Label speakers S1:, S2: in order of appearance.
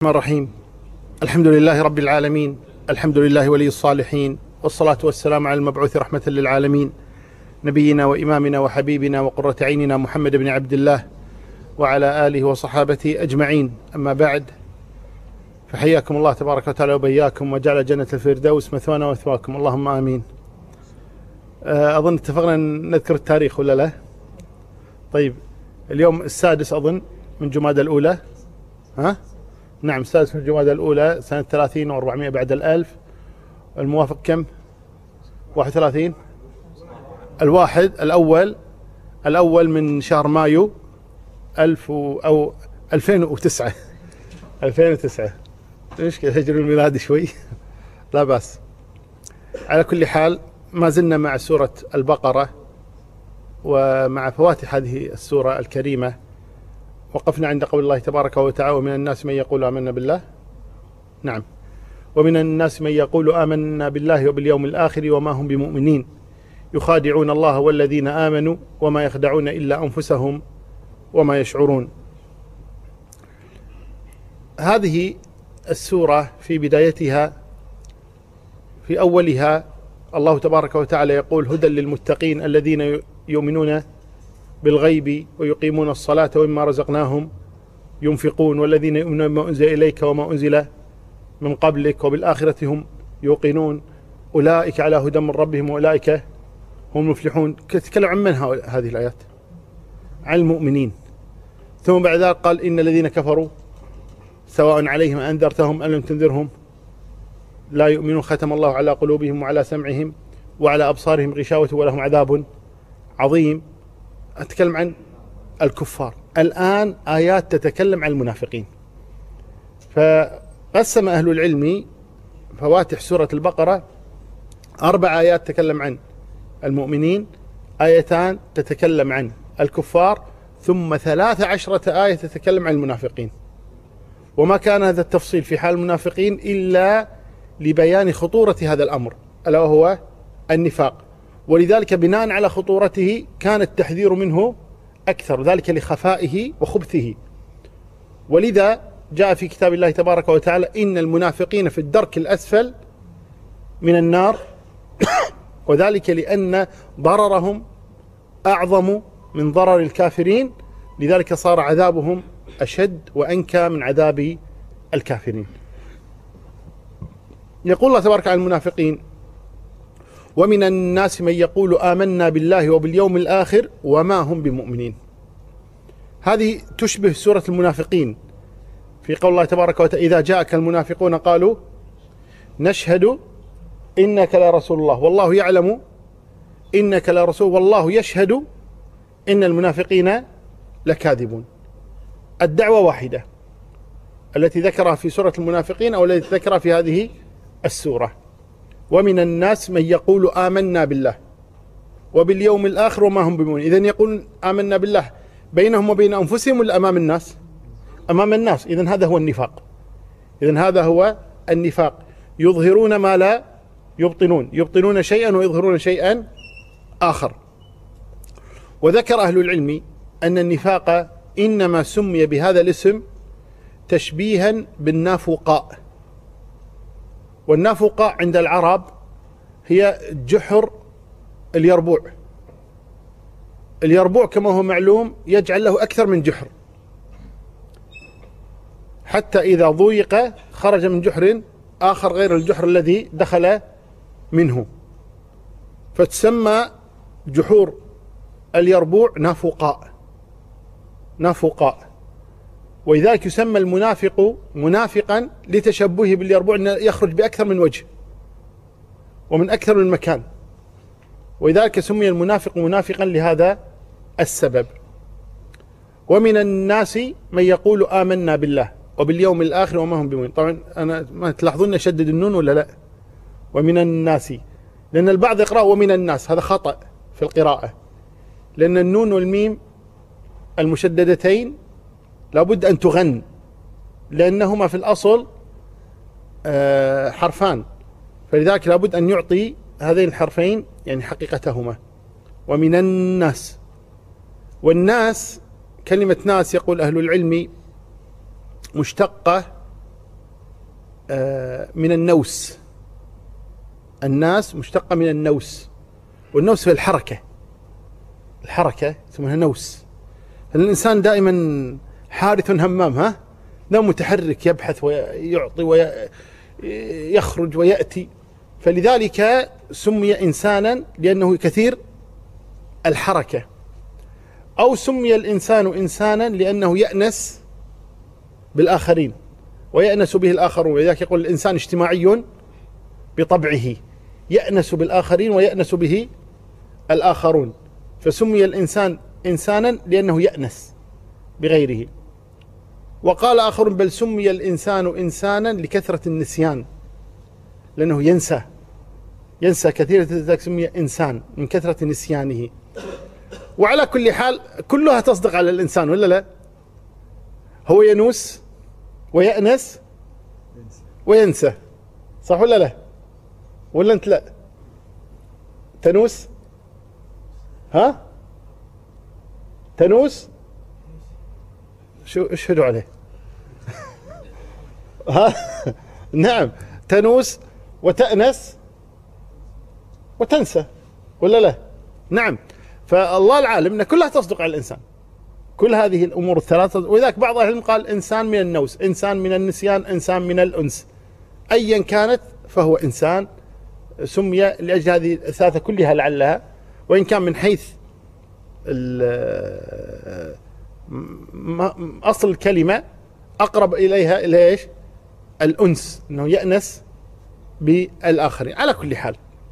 S1: الرحمن الرحيم. الحمد لله رب العالمين، الحمد لله ولي الصالحين، والصلاة والسلام على المبعوث رحمة للعالمين، نبينا وإمامنا وحبيبنا وقرة عيننا محمد بن عبد الله وعلى آله وصحابته أجمعين. أما بعد، فحياكم الله تبارك وتعالى وبياكم، وجعل جنة الفردوس مثوانا ومثواكم، اللهم آمين. أظن اتفقنا أن نذكر التاريخ ولا لا؟ طيب، اليوم السادس أظن من جمادى الأولى. نعم، السادس من جمادى الأولى سنة 30 و400 بعد الألف. الموافق كم؟ 31. الواحد الأول من شهر مايو 2009. 2009. مشكلة هجر الميلاد شوي. لا بأس. على كل حال، ما زلنا مع سورة البقرة ومع فواتح هذه السورة الكريمة. وقفنا عند قول الله تبارك وتعالى: ومن الناس من يقول آمنا بالله. نعم، ومن الناس من يقول آمنا بالله وباليوم الآخر وما هم بمؤمنين يخادعون الله والذين آمنوا وما يخدعون إلا أنفسهم وما يشعرون. هذه السورة في بدايتها، في أولها، الله تبارك وتعالى يقول: هدى للمتقين الذين يؤمنون بالغيب ويقيمون الصلاة ومما رزقناهم ينفقون والذين يؤمنون بما أنزل إليك وما أنزل من قبلك وبالآخرة هم يوقنون أولئك على هدى من ربهم وأولئك هم المفلحون. تتكلم عن من هذه الآيات؟ عن المؤمنين. ثم بعد ذلك قال: إن الذين كفروا سواء عليهم أنذرتهم أم لم تنذرهم لا يؤمنون، ختم الله على قلوبهم وعلى سمعهم وعلى أبصارهم غشاوة ولهم عذاب عظيم. أتكلم عن الكفار. الآن آيات تتكلم عن المنافقين. فقسم أهل العلم فواتح سورة البقرة 4 آيات تتكلم عن المؤمنين، 2 تتكلم عن الكفار، ثم 13 آية تتكلم عن المنافقين. وما كان هذا التفصيل في حال المنافقين إلا لبيان خطورة هذا الأمر، ألا وهو النفاق. ولذلك بناء على خطورته كان التحذير منه أكثر، ذلك لخفائه وخبثه. ولذا جاء في كتاب الله تبارك وتعالى: إن المنافقين في الدرك الأسفل من النار، وذلك لأن ضررهم أعظم من ضرر الكافرين، لذلك صار عذابهم أشد وأنكى من عذاب الكافرين. يقول الله تبارك عن المنافقين: ومن الناس من يقول آمنا بالله وباليوم الآخر وما هم بمؤمنين. هذه تشبه سورة المنافقين في قول الله تبارك وتعالى: إذا جاءك المنافقون قالوا نشهد إنك لرسول الله والله يعلم إنك لرسول والله يشهد إن المنافقين لكاذبون. الدعوة واحدة التي ذكرها في سورة المنافقين أو التي ذكرها في هذه السورة: ومن الناس من يقول آمنا بالله وباليوم الآخر وما هم بمؤمنين. إذن يقول آمنا بالله بينهم وبين أنفسهم ولا أمام الناس؟ أمام الناس. إذن هذا هو النفاق. إذن هذا هو النفاق، يظهرون ما لا يبطنون، يبطنون شيئا ويظهرون شيئا آخر. وذكر أهل العلم أن النفاق إنما سمي بهذا الاسم تشبيها بالنافقاء. والنافقاء عند العرب هي جحر اليربوع. اليربوع كما هو معلوم يجعل له أكثر من جحر، حتى إذا ضيق خرج من جحر آخر غير الجحر الذي دخل منه، فتسمى جحور اليربوع نافقاء. ولذلك يسمى المنافق منافقا لتشبهه باليربوع، أنه يخرج بأكثر من وجه ومن أكثر من مكان، ولذلك سمي المنافق منافقا لهذا السبب. ومن الناس من يقول آمنا بالله وباليوم الآخر وما هم بمؤمنين. طبعا أنا ما تلاحظون أشدد النون ولا لا؟ ومن الناس، لأن البعض يقرأ ومن الناس، هذا خطأ في القراءة، لأن النون والميم المشددتين لابد أن تغن، لأنهما في الأصل حرفان، فلذلك لابد أن يعطي هذين الحرفين يعني حقيقتهما. ومن الناس، والناس كلمة ناس يقول أهل العلم مشتقة من النوس. الناس مشتقة من النوس، والنوس هي الحركة. الحركة اسمها نوس. الإنسان دائما حارث همام، دائما متحرك، يبحث ويعطي ويخرج ويأتي، فلذلك سمي إنسانا لأنه كثير الحركة. أو سمي الإنسان إنسانا لأنه يأنس بالآخرين ويأنس به الآخرون، ولذلك يقول الإنسان اجتماعي بطبعه، يأنس بالآخرين ويأنس به الآخرون، فسمي الإنسان إنسانا لأنه يأنس بغيره. وقال آخرون بل سمي الإنسان إنسانا لكثرة النسيان، لأنه ينسى كثيرا، لذلك سمي إنسان من كثرة نسيانه. وعلى كل حال كلها تصدق على الإنسان ولا لا؟ هو ينوس ويأنس وينسى، صح ولا لا؟ ولا أنت لا تنوس؟ تنوس؟ شو اشهدوا عليه. نعم، تنوس وتأنس وتنسى ولا لا؟ نعم. فالله العالم أن كلها تصدق على الإنسان، كل هذه الأمور الثلاثة. ولذلك بعض أهل العلم قال إنسان من النوس، إنسان من النسيان، إنسان من الأنس، أيا كانت فهو إنسان، سمي لأجل هذه الثلاثة كلها لعلها، وإن كان من حيث أصل الكلمة أقرب إليها إلى إيش؟ الأنس، أنه يأنس بالآخرين. على كل حال